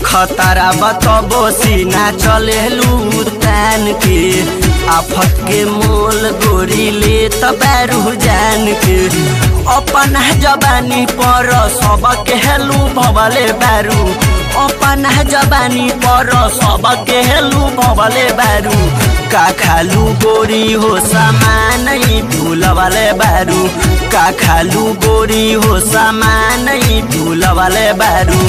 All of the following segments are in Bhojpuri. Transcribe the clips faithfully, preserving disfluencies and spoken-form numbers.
खतरा बतबो सीना चलेलू तान के आफत के मोल गोरी ले तबरू जान के अपन जबानी पर सब केलू भवले बारू अपन जबानी पर सब केलू भवले बारू का खालू गोरी हो सामान भूल वाले बारू का खालू गोरी हो सामान भूल वाले बारू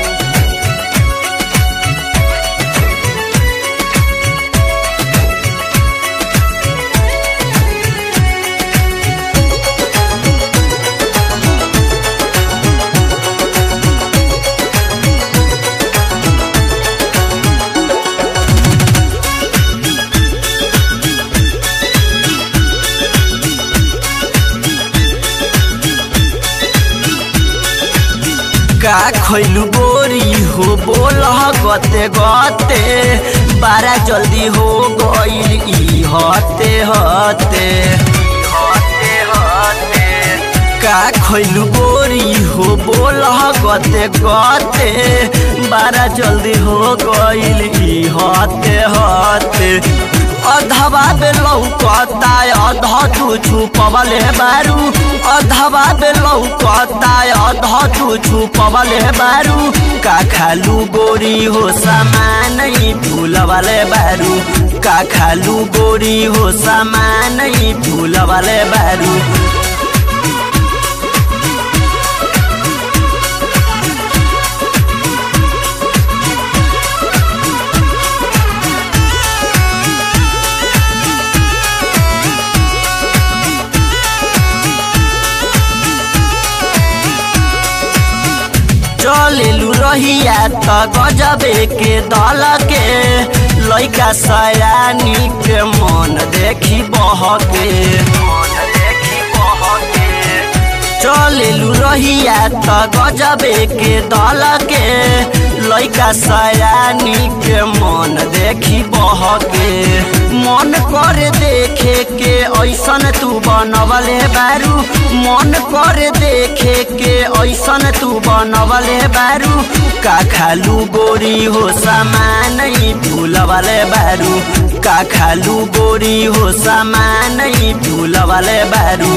का खैलू गोरी हो बोल गते गते बारा जल्दी हो गईल ई हते हते हते हते का खैलू गोरी हो बोल गते गते बारा जल्दी हो गईल ई हते हते अधवा बेलौकता अध तू छुपवले बारू अधवा बेलौकता अध तू छुपवले बारू का खालू गोरी हो सामान भूल वाले बारू का खालू गोरी हो सामान भूल वाले बारू चलेलू रहिया त गजबे के दल के लइका सयानी के मन देखी बहके चलेलू रहिया त गजबे के दल के लइका सयानी के मन देखी बहके मन करे देखे के ऐसन तू बनवले बारू मन करे देखे के ऐसन तू बनवले बारू का खालू गोरी हो सामान भूल वाले बारू का खालू गोरी हो सामान भूल वाले बारू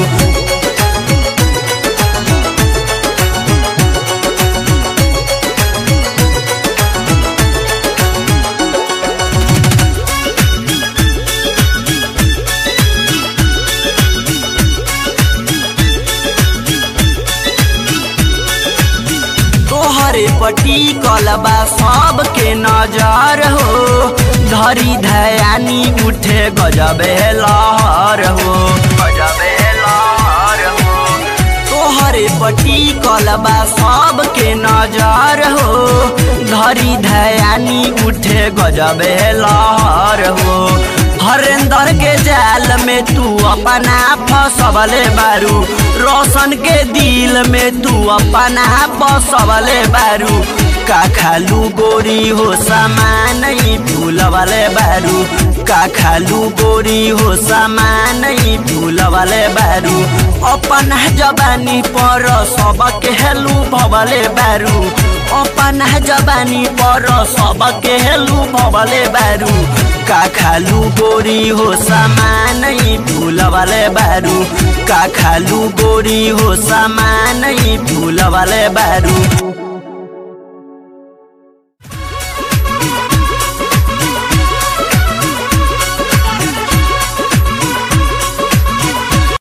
तोहरे पटी कलबा सबके नजर हो धरी धयानी उठे गजबे लहर हो गजबे लहर हो तोहरे पटी कलबा सबके नजर हो धरी धयानी उठे गजबे लहर हो हरेंद्र के जाल में तू अपना फसवले बारू रोशन के दिल में तू अपना फसवले बारू का खालू गोरी हो सामान भूल वाले बारू का खालू गोरी हो सामान भूल वाले बारू अपन जबानी पर सब केलू भवले बारू अपन जबानी पर सब केलू भवले बारू का खालू गोरी हो सामान भूल वाले बारू का खालू गोरी हो सामान भूल वाले बारू।